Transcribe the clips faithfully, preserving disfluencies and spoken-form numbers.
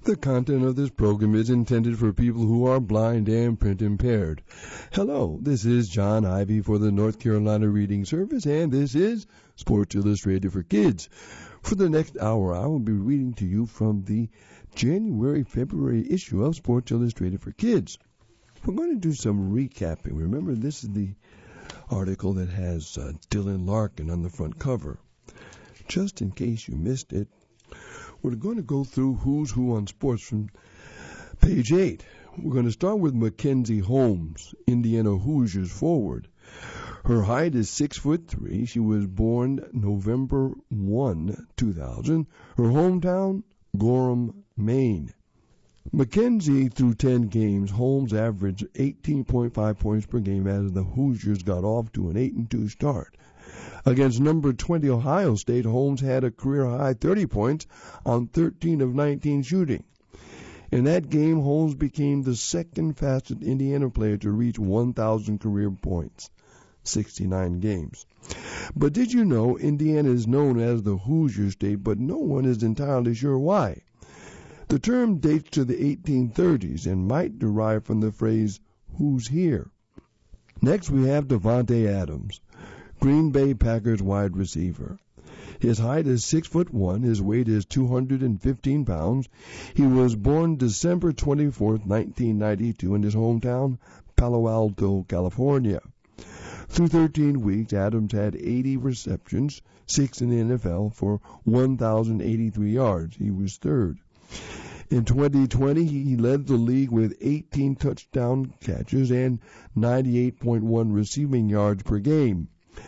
The content of this program is intended for people who are blind and print impaired. Hello, this is John Ivy for the North Carolina Reading Service, and this is Sports Illustrated for Kids. For the next hour, I will be reading to you from the January-February issue of Sports Illustrated for Kids. We're going to do some recapping. Remember, this is the article that has uh, Dylan Larkin on the front cover. Just in case you missed it, we're going to go through who's who on sports from page eight. We're going to start with Mackenzie Holmes, Indiana Hoosiers forward. Her height is six foot three. She was born November first, two thousand. Her hometown, Gorham, Maine. Mackenzie, through ten games, Holmes averaged eighteen point five points per game as the Hoosiers got off to an eight and two start. Against number twenty Ohio State, Holmes had a career-high thirty points on thirteen of nineteen shooting. In that game, Holmes became the second fastest Indiana player to reach one thousand career points, sixty-nine games. But did you know Indiana is known as the Hoosier State, but no one is entirely sure why? The term dates to the eighteen thirties and might derive from the phrase, "Who's here?" Next, we have Davante Adams, Green Bay Packers wide receiver. His height is six foot one. His weight is two hundred fifteen pounds. He was born December twenty-fourth, nineteen ninety-two, in his hometown, Palo Alto, California. Through thirteen weeks, Adams had eighty receptions, six in the N F L, for one thousand eighty-three yards. He was third. In twenty twenty, he led the league with eighteen touchdown catches and ninety-eight point one receiving yards per game.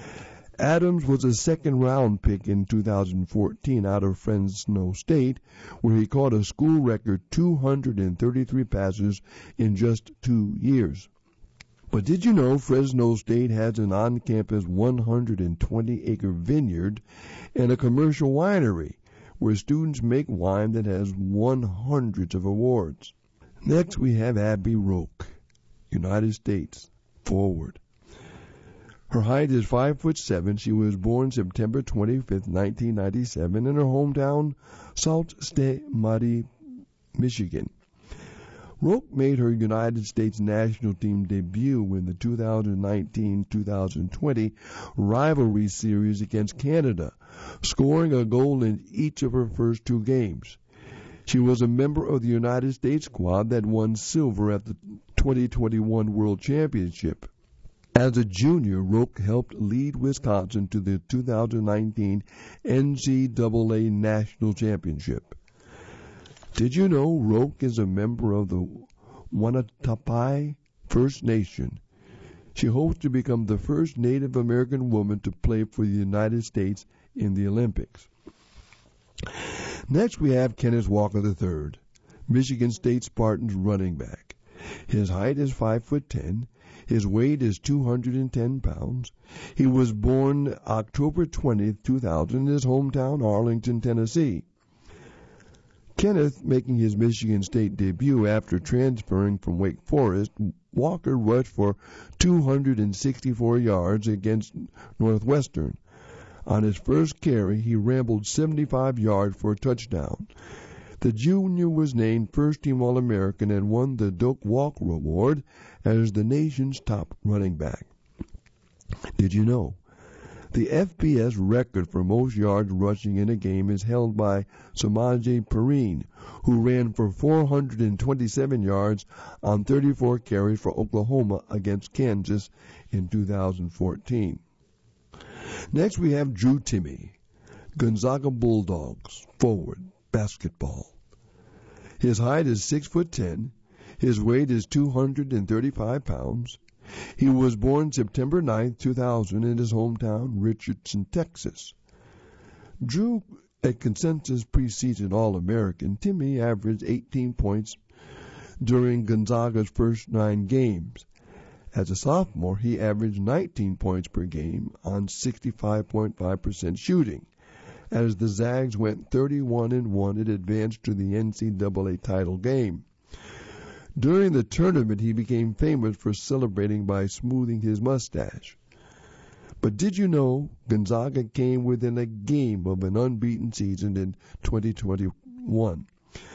Adams was a second-round pick in two thousand fourteen out of Fresno State, where he caught a school record two hundred thirty-three passes in just two years. But did you know Fresno State has an on-campus one hundred twenty acre vineyard and a commercial winery where students make wine that has won hundreds of awards? Next, we have Abby Roque, United States, forward. Her height is five foot seven. She was born September twenty-fifth, nineteen ninety-seven, in her hometown, Sault Ste. Marie, Michigan. Roque made her United States national team debut in the two thousand nineteen two thousand twenty rivalry series against Canada, scoring a goal in each of her first two games. She was a member of the United States squad that won silver at the twenty twenty-one World Championship. As a junior, Roque helped lead Wisconsin to the two thousand nineteen N C double A National Championship. Did you know Roque is a member of the Wanatapai First Nation? She hopes to become the first Native American woman to play for the United States in the Olympics. Next, we have Kenneth Walker the third, Michigan State Spartans running back. His height is five foot ten. His weight is two hundred ten pounds. He was born October twentieth, two thousand, in his hometown, Arlington, Tennessee. Kenneth, making his Michigan State debut after transferring from Wake Forest, Walker rushed for two hundred sixty-four yards against Northwestern. On his first carry, he rambled seventy-five yards for a touchdown. The junior was named first-team All-American and won the Doak Walker Award as the nation's top running back. Did you know? The F B S record for most yards rushing in a game is held by Samaje Perine, who ran for four hundred twenty-seven yards on thirty-four carries for Oklahoma against Kansas in two thousand fourteen. Next, we have Drew Timme, Gonzaga Bulldogs, forward, basketball. His height is six foot ten. His weight is two hundred thirty-five pounds. He was born September ninth, two thousand, in his hometown, Richardson, Texas. Drew, a consensus preseason All-American, Timme averaged eighteen points during Gonzaga's first nine games. As a sophomore, he averaged nineteen points per game on sixty-five point five percent shooting. As the Zags went thirty-one and one, it advanced to the N C double A title game. During the tournament, he became famous for celebrating by smoothing his mustache. But did you know Gonzaga came within a game of an unbeaten season in twenty twenty-one? The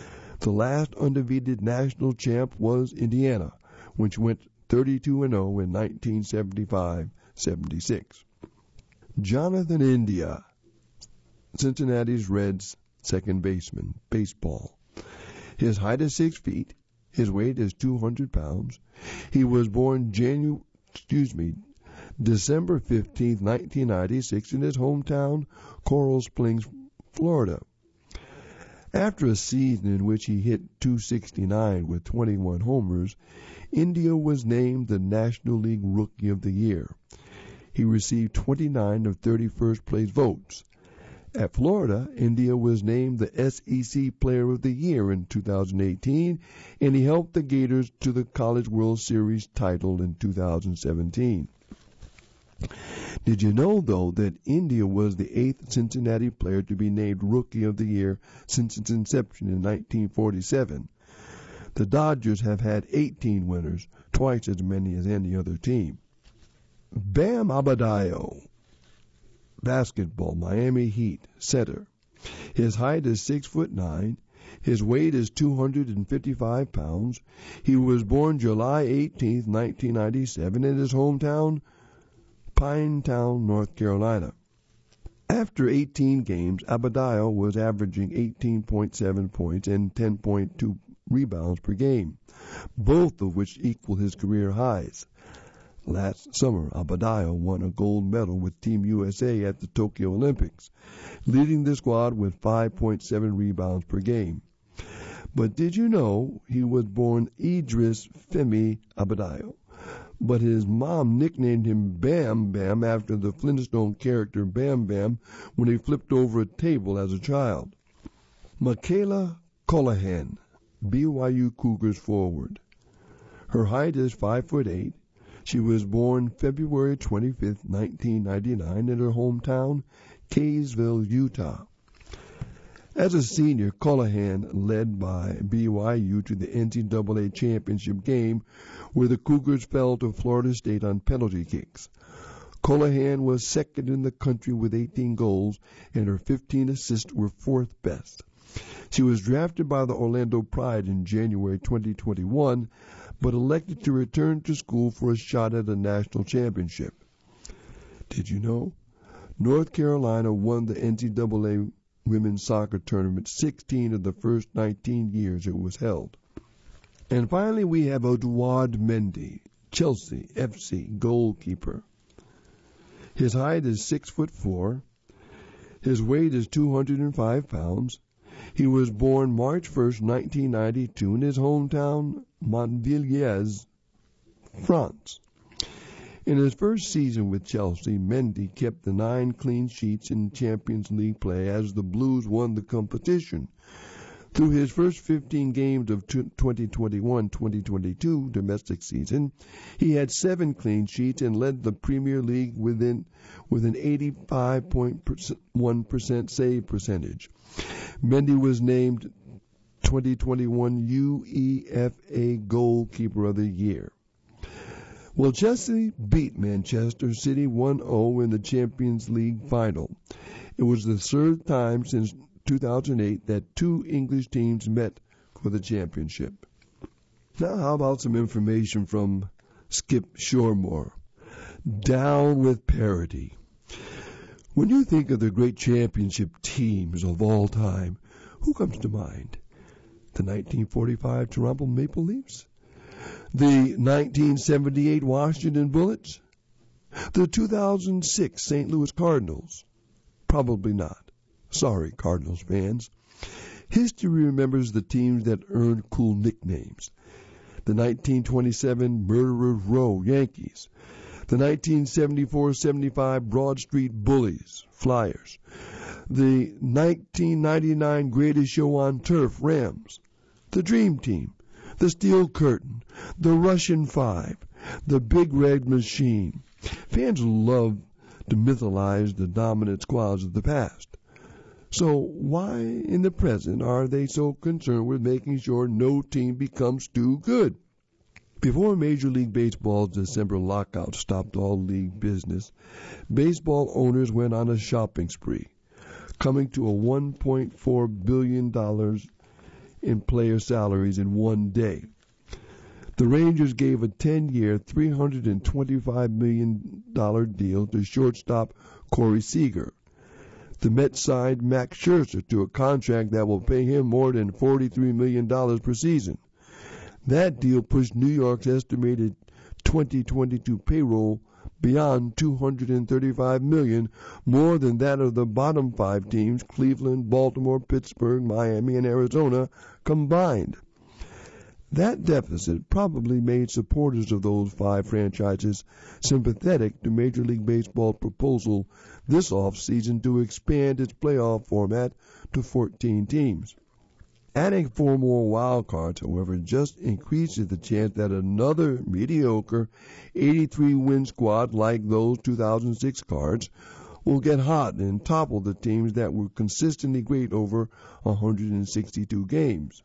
The last undefeated national champ was Indiana, which went thirty-two and oh in nineteen seventy-five seventy-six. Jonathan India, Cincinnati's Reds second baseman, baseball. His height is six feet. His weight is two hundred pounds. He was born Janu- excuse me, December fifteenth, nineteen ninety-six in his hometown, Coral Springs, Florida. After a season in which he hit two sixty-nine with twenty-one homers, India was named the National League Rookie of the Year. He received twenty-nine of thirty first-place votes. At Florida, India was named the S E C Player of the Year in two thousand eighteen, and he helped the Gators to the College World Series title in two thousand seventeen. Did you know, though, that India was the eighth Cincinnati player to be named Rookie of the Year since its inception in nineteen forty-seven? The Dodgers have had eighteen winners, twice as many as any other team. Bam Adebayo, basketball, Miami Heat, center. His height is six foot nine. His weight is two hundred fifty-five pounds. He was born July eighteenth, nineteen ninety-seven, in his hometown, Pinetown, North Carolina. After eighteen games, Adebayo was averaging eighteen point seven points and ten point two rebounds per game, both of which equal his career highs. Last summer, Adebayo won a gold medal with Team U S A at the Tokyo Olympics, leading the squad with five point seven rebounds per game. But did you know he was born Idris Femi Adebayo, but his mom nicknamed him Bam Bam after the Flintstone character Bam Bam when he flipped over a table as a child? Michaela Colohan, B Y U Cougars forward. Her height is five foot eight. She was born February twenty-fifth, nineteen ninety-nine, in her hometown, Kaysville, Utah. As a senior, Colohan led by B Y U to the N C double A championship game, where the Cougars fell to Florida State on penalty kicks. Colohan was second in the country with eighteen goals, and her fifteen assists were fourth best. She was drafted by the Orlando Pride in January twenty twenty-one, but elected to return to school for a shot at a national championship. Did you know? North Carolina won the N C double A women's soccer tournament sixteen of the first nineteen years it was held. And finally, we have Edouard Mendy, Chelsea F C goalkeeper. His height is six foot four. His weight is two hundred five pounds. He was born March first, nineteen ninety-two, in his hometown, Montpellier, France. In his first season with Chelsea, Mendy kept the nine clean sheets in Champions League play as the Blues won the competition. Through his first fifteen games of twenty twenty-one twenty twenty-two domestic season, he had seven clean sheets and led the Premier League within, with an eighty-five point one percent save percentage. Mendy was named twenty twenty-one U E F A Goalkeeper of the Year. Well, Chelsea beat Manchester City one oh in the Champions League final. It was the third time since two thousand eight that two English teams met for the championship. Now, how about some information from Skip Shoremore? Down with parity. When you think of the great championship teams of all time, who comes to mind? The nineteen forty-five Toronto Maple Leafs? The nineteen seventy-eight Washington Bullets? The two thousand six Saint Louis Cardinals? Probably not. Sorry, Cardinals fans. History remembers the teams that earned cool nicknames. The nineteen twenty-seven Murderers Row Yankees. The nineteen seventy-four seventy-five Broad Street Bullies, Flyers. The nineteen ninety-nine Greatest Show on Turf, Rams. The Dream Team. The Steel Curtain. The Russian Five. The Big Red Machine. Fans love to mythologize the dominant squads of the past. So why in the present are they so concerned with making sure no team becomes too good? Before Major League Baseball's December lockout stopped all league business, baseball owners went on a shopping spree, coming to a one point four billion dollars in player salaries in one day. The Rangers gave a ten-year, three hundred twenty-five million dollars deal to shortstop Corey Seager. The Mets signed Max Scherzer to a contract that will pay him more than forty-three million dollars per season. That deal pushed New York's estimated twenty twenty-two payroll beyond two hundred thirty-five million dollars, more than that of the bottom five teams, Cleveland, Baltimore, Pittsburgh, Miami, and Arizona combined. That deficit probably made supporters of those five franchises sympathetic to Major League Baseball's proposal this offseason to expand its playoff format to fourteen teams. Adding four more wild cards, however, just increases the chance that another mediocre eighty-three win squad like those two thousand six cards will get hot and topple the teams that were consistently great over one hundred sixty-two games.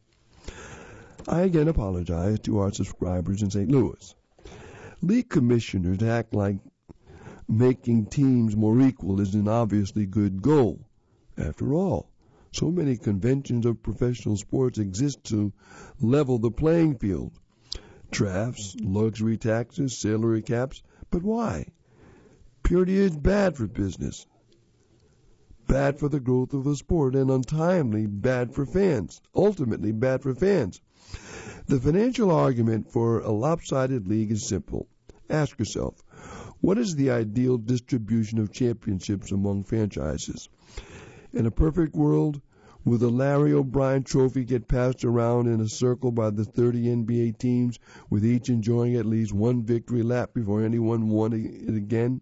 I again apologize to our subscribers in Saint Louis. League commissioners act like making teams more equal is an obviously good goal. After all, so many conventions of professional sports exist to level the playing field. Drafts, luxury taxes, salary caps, but why? Purity is bad for business, bad for the growth of the sport, and untimely bad for fans, ultimately bad for fans. The financial argument for a lopsided league is simple. Ask yourself, what is the ideal distribution of championships among franchises? In a perfect world, will the Larry O'Brien Trophy get passed around in a circle by the thirty N B A teams, with each enjoying at least one victory lap before anyone won it again?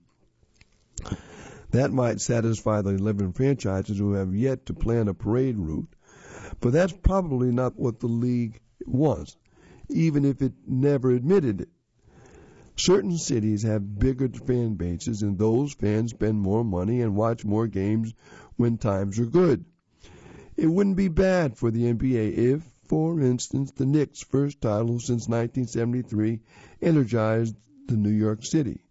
That might satisfy the eleven franchises who have yet to plan a parade route, but that's probably not what the league was, even if it never admitted it. Certain cities have bigger fan bases, and those fans spend more money and watch more games when times are good. It wouldn't be bad for the N B A if, for instance, the Knicks' first title since nineteen seventy-three energized the New York City.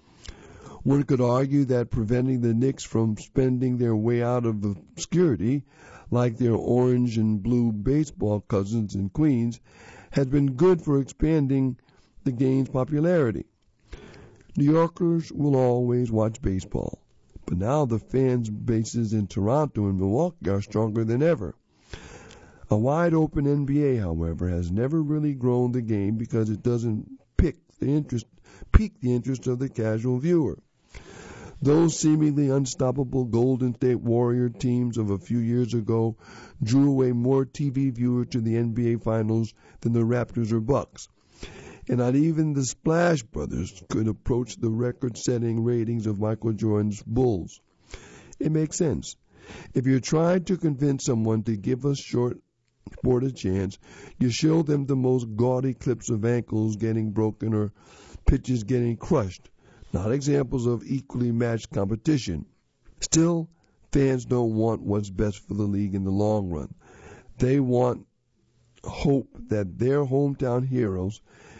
One could argue that preventing the Knicks from spending their way out of obscurity, like their orange and blue baseball cousins in Queens, has been good for expanding the game's popularity. New Yorkers will always watch baseball, but now the fans' bases in Toronto and Milwaukee are stronger than ever. A wide-open N B A, however, has never really grown the game because it doesn't pick the interest, pique the interest of the casual viewer. Those seemingly unstoppable Golden State Warrior teams of a few years ago drew away more T V viewers to the N B A Finals than the Raptors or Bucks. And not even the Splash Brothers could approach the record-setting ratings of Michael Jordan's Bulls. It makes sense. If you're trying to convince someone to give a short sport a chance, you show them the most gaudy clips of ankles getting broken or pitches getting crushed, not examples of equally matched competition. Still, fans don't want what's best for the league in the long run. They want hope that their hometown heroes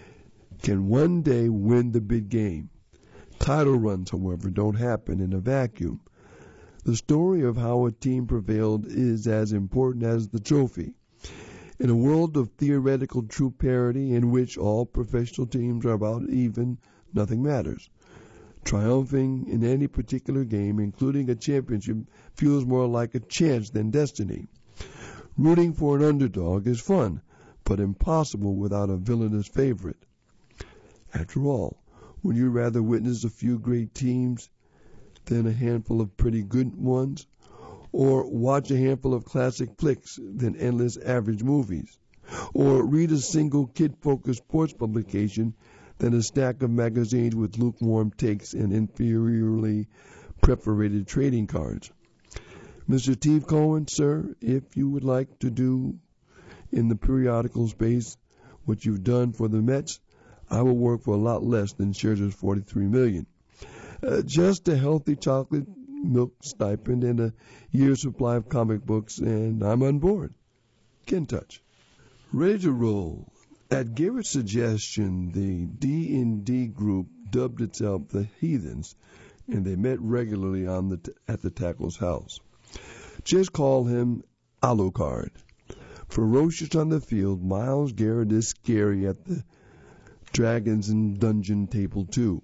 can one day win the big game. Title runs, however, don't happen in a vacuum. The story of how a team prevailed is as important as the trophy. In a world of theoretical true parity in which all professional teams are about even, nothing matters. Triumphing in any particular game, including a championship, feels more like a chance than destiny. Rooting for an underdog is fun, but impossible without a villainous favorite. After all, would you rather witness a few great teams than a handful of pretty good ones? Or watch a handful of classic flicks than endless average movies? Or read a single kid-focused sports publication than a stack of magazines with lukewarm takes and inferiorly perforated trading cards? Mister Steve Cohen, sir, if you would like to do in the periodical space what you've done for the Mets, I will work for a lot less than Scherzer's forty-three million dollars. Uh, just a healthy chocolate milk stipend and a year's supply of comic books, and I'm on board. Ken Touch. Ready to roll. At Garrett's suggestion, the D and D group dubbed itself the Heathens, and they met regularly on the t- at the tackle's house. Just call him Alucard. Ferocious on the field, Myles Garrett is scary at the Dragons and Dungeon table too.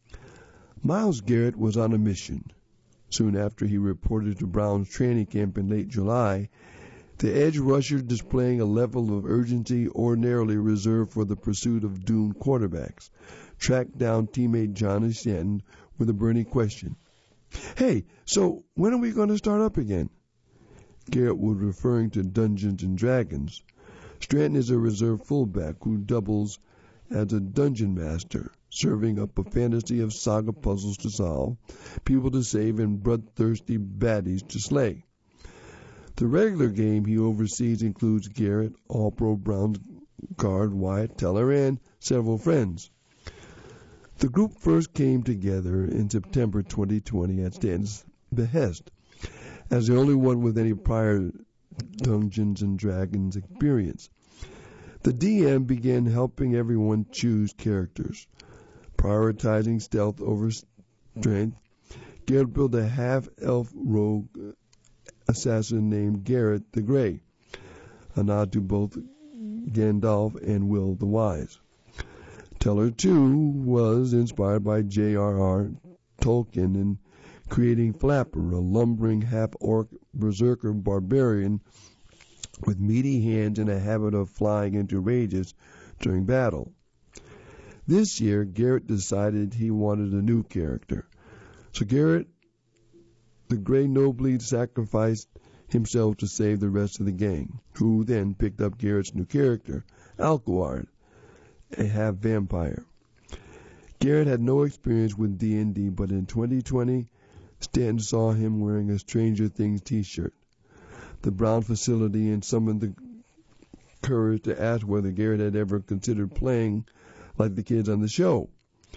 Myles Garrett was on a mission. Soon after he reported to Browns training camp in late July, the edge rusher displaying a level of urgency ordinarily reserved for the pursuit of doomed quarterbacks, tracked down teammate Johnny Stanton with a burning question. "Hey, so when are we going to start up again?" Garrett was referring to Dungeons and Dragons. Stanton is a reserve fullback who doubles as a dungeon master, serving up a fantasy of saga puzzles to solve, people to save, and bloodthirsty baddies to slay. The regular game he oversees includes Garrett, All-Pro Browns guard Wyatt Teller, and several friends. The group first came together in September twenty twenty at Stanton's behest, as the only one with any prior Dungeons and Dragons experience. The D M began helping everyone choose characters, prioritizing stealth over strength. Garrett built a half-elf rogue assassin named Garrett the Grey, a nod to both Gandalf and Will the Wise. Teller, too, was inspired by J R R Tolkien in creating Flapper, a lumbering half-orc berserker barbarian with meaty hands and a habit of flying into rages during battle. This year, Garrett decided he wanted a new character. So Garrett the Grey nobly sacrificed himself to save the rest of the gang, who then picked up Garrett's new character, Alquard, a half-vampire. Garrett had no experience with D and D, but in twenty twenty, Stanton saw him wearing a Stranger Things t-shirt. The Brown facility and summoned the courage to ask whether Garrett had ever considered playing like the kids on the show.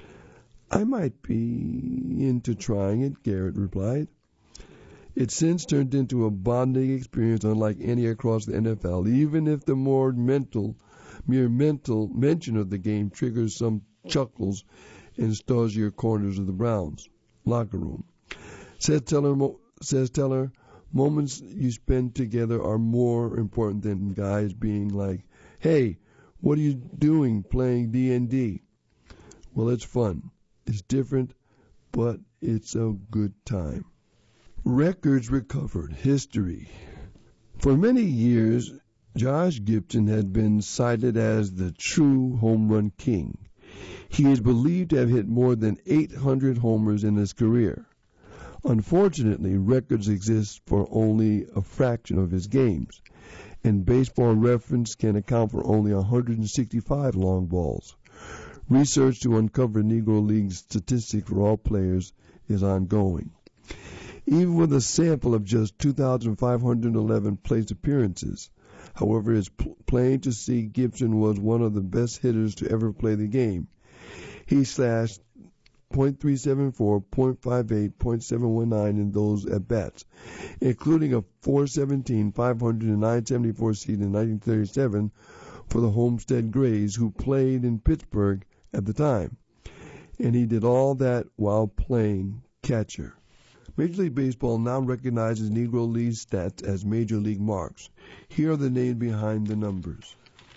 "I might be into trying it," Garrett replied. It's since turned into a bonding experience unlike any across the N F L, even if the more mental, mere mental mention of the game triggers some chuckles in stodgier corners of the Browns locker room. Says Teller, says Teller, moments you spend together are more important than guys being like, "Hey, what are you doing playing D and D?" Well, it's fun. It's different, but it's a good time. Records recovered. History. For many years, Josh Gibson had been cited as the true home run king. He is believed to have hit more than eight hundred homers in his career. Unfortunately, records exist for only a fraction of his games, and Baseball Reference can account for only one hundred sixty-five long balls. Research to uncover Negro League statistics for all players is ongoing. Even with a sample of just two thousand five hundred eleven plate appearances, however, it's pl- plain to see Gibson was one of the best hitters to ever play the game. He slashed point three seven four, point five eight, point seven one nine in those at-bats, including a four seventeen, five hundred, and nine seventy-four season in nineteen thirty-seven for the Homestead Grays, who played in Pittsburgh at the time. And he did all that while playing catcher. Major League Baseball now recognizes Negro League stats as major league marks. Here are the names behind the numbers.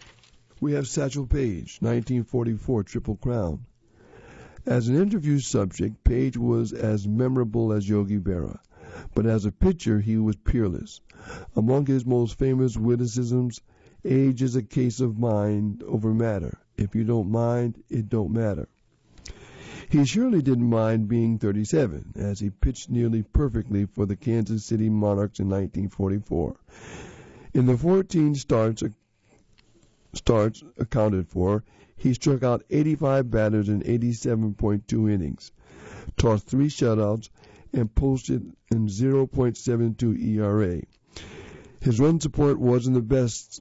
We have Satchel Paige, nineteen forty-four Triple Crown. As an interview subject, Paige was as memorable as Yogi Berra, but as a pitcher, he was peerless. Among his most famous witticisms, age is a case of mind over matter. If you don't mind, it don't matter. He surely didn't mind being thirty-seven, as he pitched nearly perfectly for the Kansas City Monarchs in nineteen forty-four. In the fourteen starts, starts accounted for, he struck out eighty-five batters in eighty-seven point two innings, tossed three shutouts, and posted an zero point seven two E R A. His run support wasn't the best.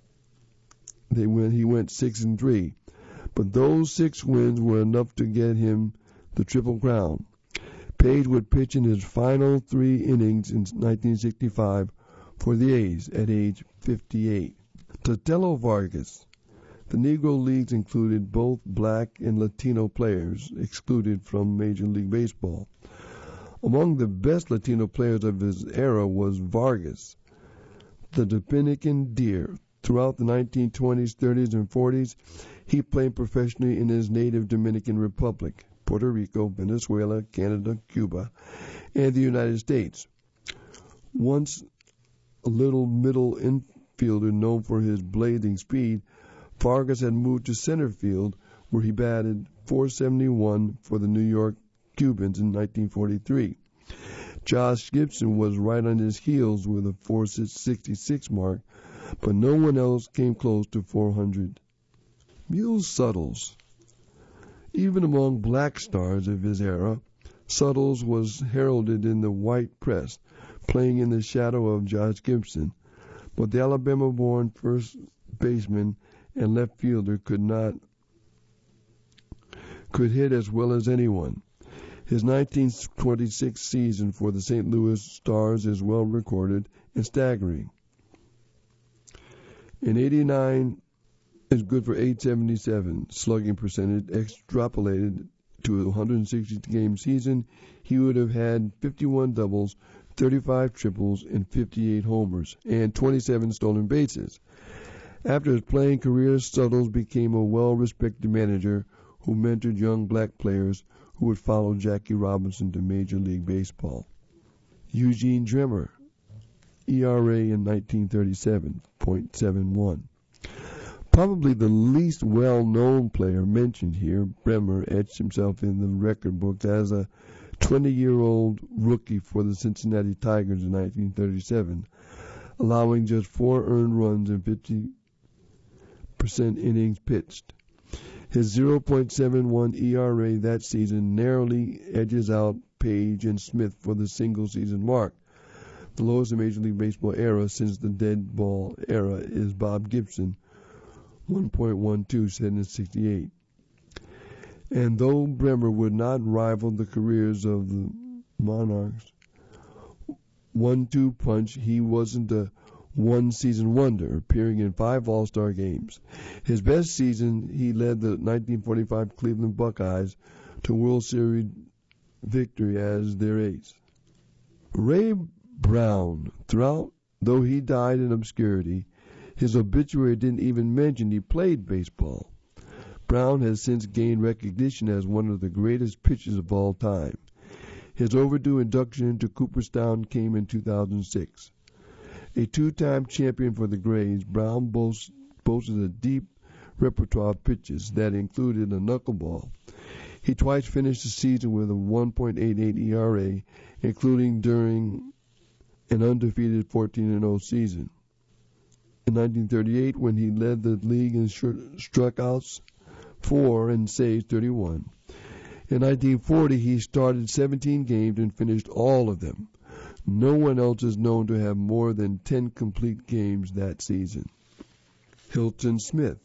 They went, he went six and three. But those six wins were enough to get him the Triple Crown. Paige would pitch in his final three innings in nineteen sixty-five for the A's at age fifty-eight. Totelo Vargas. The Negro Leagues included both black and Latino players, excluded from Major League Baseball. Among the best Latino players of his era was Vargas, the Dominican Deer, Throughout the nineteen twenties, thirties, and forties, he played professionally in his native Dominican Republic, Puerto Rico, Venezuela, Canada, Cuba, and the United States. Once a little middle infielder known for his blazing speed, Vargas had moved to center field, where he batted four seventy-one for the New York Cubans in nineteen forty-three. Josh Gibson was right on his heels with a four sixty-six mark, but no one else came close to four hundred. Mule Suttles. Even among black stars of his era, Suttles was heralded in the white press, playing in the shadow of Josh Gibson, but the Alabama-born first baseman and left fielder could not could hit as well as anyone. His nineteen twenty-six season for the Saint Louis Stars is well recorded and staggering. In eighty-nine, is good for eight seventy-seven slugging percentage. Extrapolated to a one hundred sixty game season, he would have had fifty-one doubles, thirty-five triples, and fifty-eight homers, and twenty-seven stolen bases. After his playing career, Suttles became a well-respected manager who mentored young black players who would follow Jackie Robinson to Major League Baseball. Eugene Drimmer, E R A in nineteen thirty-seven point seven one. Probably the least well-known player mentioned here, Bremer etched himself in the record books as a twenty-year-old rookie for the Cincinnati Tigers in nineteen thirty-seven, allowing just four earned runs and fifty percent innings pitched. His zero point seven one E R A that season narrowly edges out Page and Smith for the single-season mark. The lowest in Major League Baseball era since the dead ball era is Bob Gibson, one point one two set in sixty-eight. And though Bremer would not rival the careers of the Monarchs' one two punch, he wasn't a one-season wonder, appearing in five All-Star games. His best season, he led the nineteen forty-five Cleveland Buckeyes to World Series victory as their ace. Ray Brown, throughout, though he died in obscurity, his obituary didn't even mention he played baseball. Brown has since gained recognition as one of the greatest pitchers of all time. His overdue induction into Cooperstown came in two thousand six. A two-time champion for the Grays, Brown boasts, boasted a deep repertoire of pitches that included a knuckleball. He twice finished the season with a one point eight eight E R A, including during an undefeated fourteen and oh season. In nineteen thirty-eight, when he led the league in strikeouts, four, and saves, thirty-one. In nineteen forty, he started seventeen games and finished all of them. No one else is known to have more than ten complete games that season. Hilton Smith.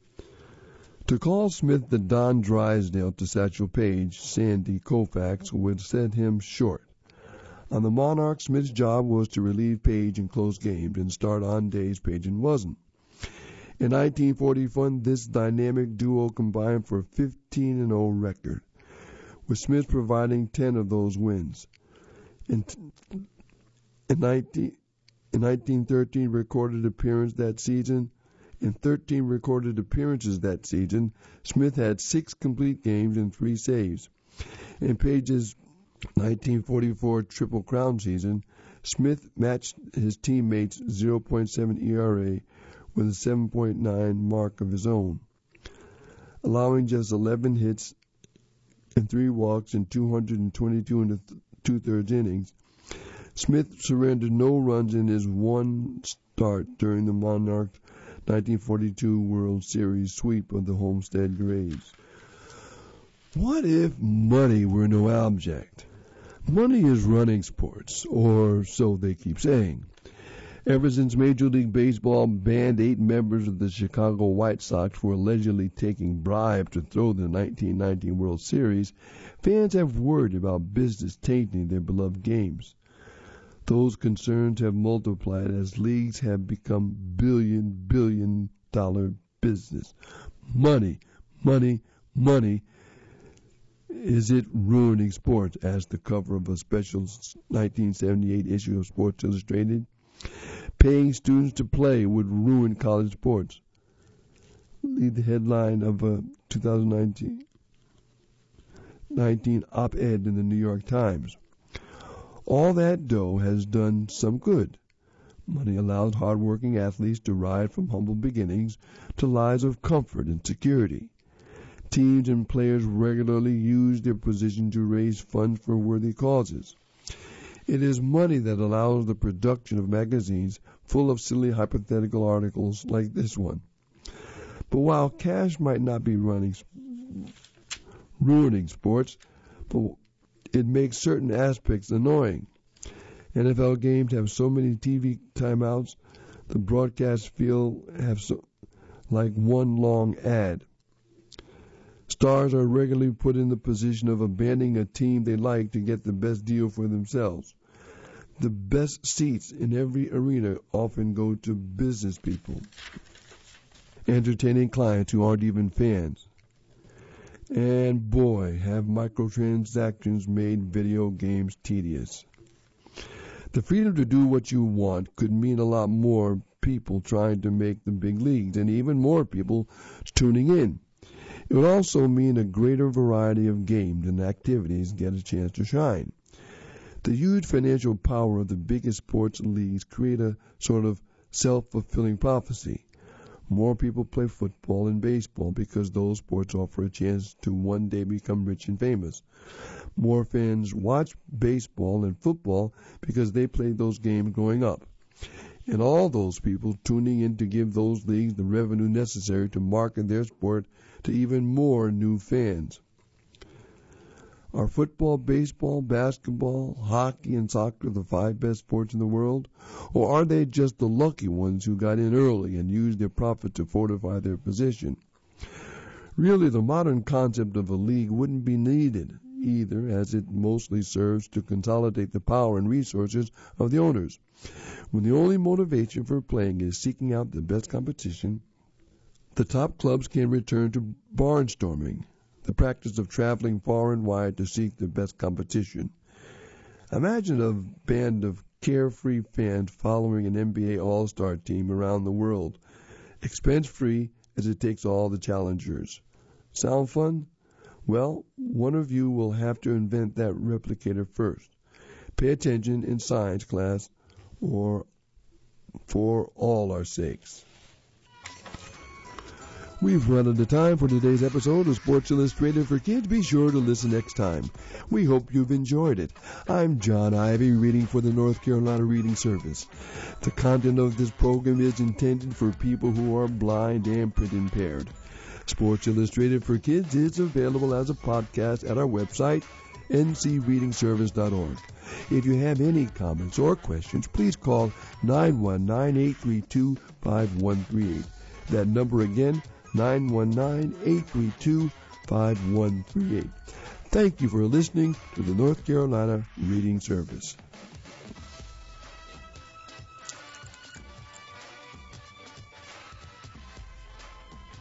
To call Smith the Don Drysdale to Satchel Paige, Sandy Koufax would set him short. On the Monarchs, Smith's job was to relieve Page in close games and start on days Page wasn't. In nineteen forty-one, this dynamic duo combined for a fifteen and oh record, with Smith providing ten of those wins. In, in, nineteen, in nineteen thirteen recorded appearance that season, in thirteen recorded appearances that season, Smith had six complete games and three saves. In Page's nineteen forty-four Triple Crown season, Smith matched his teammates' zero point seven E R A with a seven point nine mark of his own, allowing just eleven hits and three walks in two hundred twenty-two and two-thirds innings. Smith surrendered no runs in his one start during the Monarchs' nineteen forty-two World Series sweep of the Homestead Grays. What if money were no object? Money is running sports, or so they keep saying. Ever since Major League Baseball banned eight members of the Chicago White Sox for allegedly taking bribes to throw the nineteen nineteen World Series, fans have worried about business tainting their beloved games. Those concerns have multiplied as leagues have become billion, billion dollar business. Money, money, money. Is it ruining sports? Asked the cover of a special nineteen seventy-eight issue of Sports Illustrated. Paying students to play would ruin college sports. Lead the headline of a two thousand nineteen op-ed in the New York Times. All that dough has done some good. Money allows hardworking athletes to ride from humble beginnings to lives of comfort and security. Teams and players regularly use their position to raise funds for worthy causes. It is money that allows the production of magazines full of silly hypothetical articles like this one. But while cash might not be running, ruining sports, but it makes certain aspects annoying. N F L games have so many T V timeouts, the broadcasts feel have so, like one long ad. Stars are regularly put in the position of abandoning a team they like to get the best deal for themselves. The best seats in every arena often go to business people, entertaining clients who aren't even fans. And boy, have microtransactions made video games tedious. The freedom to do what you want could mean a lot more people trying to make the big leagues and even more people tuning in. It would also mean a greater variety of games and activities get a chance to shine. The huge financial power of the biggest sports leagues create a sort of self-fulfilling prophecy. More people play football and baseball because those sports offer a chance to one day become rich and famous. More fans watch baseball and football because they played those games growing up. And all those people tuning in to give those leagues the revenue necessary to market their sport to even more new fans. Are football, baseball, basketball, hockey, and soccer the five best sports in the world? Or are they just the lucky ones who got in early and used their profit to fortify their position? Really, the modern concept of a league wouldn't be needed either, as it mostly serves to consolidate the power and resources of the owners. When the only motivation for playing is seeking out the best competition, the top clubs can return to barnstorming, the practice of traveling far and wide to seek the best competition. Imagine a band of carefree fans following an N B A All-Star team around the world, expense-free as it takes all the challengers. Sound fun? Well, one of you will have to invent that replicator first. Pay attention in science class, or for all our sakes. We've run out of time for today's episode of Sports Illustrated for Kids. Be sure to listen next time. We hope you've enjoyed it. I'm John Ivy, reading for the North Carolina Reading Service. The content of this program is intended for people who are blind and print impaired. Sports Illustrated for Kids is available as a podcast at our website, n c reading service dot org. If you have any comments or questions, please call nine one nine, eight three two, five one three eight. That number again, nine one nine, eight three two, five one three eight. Thank you for listening to the North Carolina Reading Service.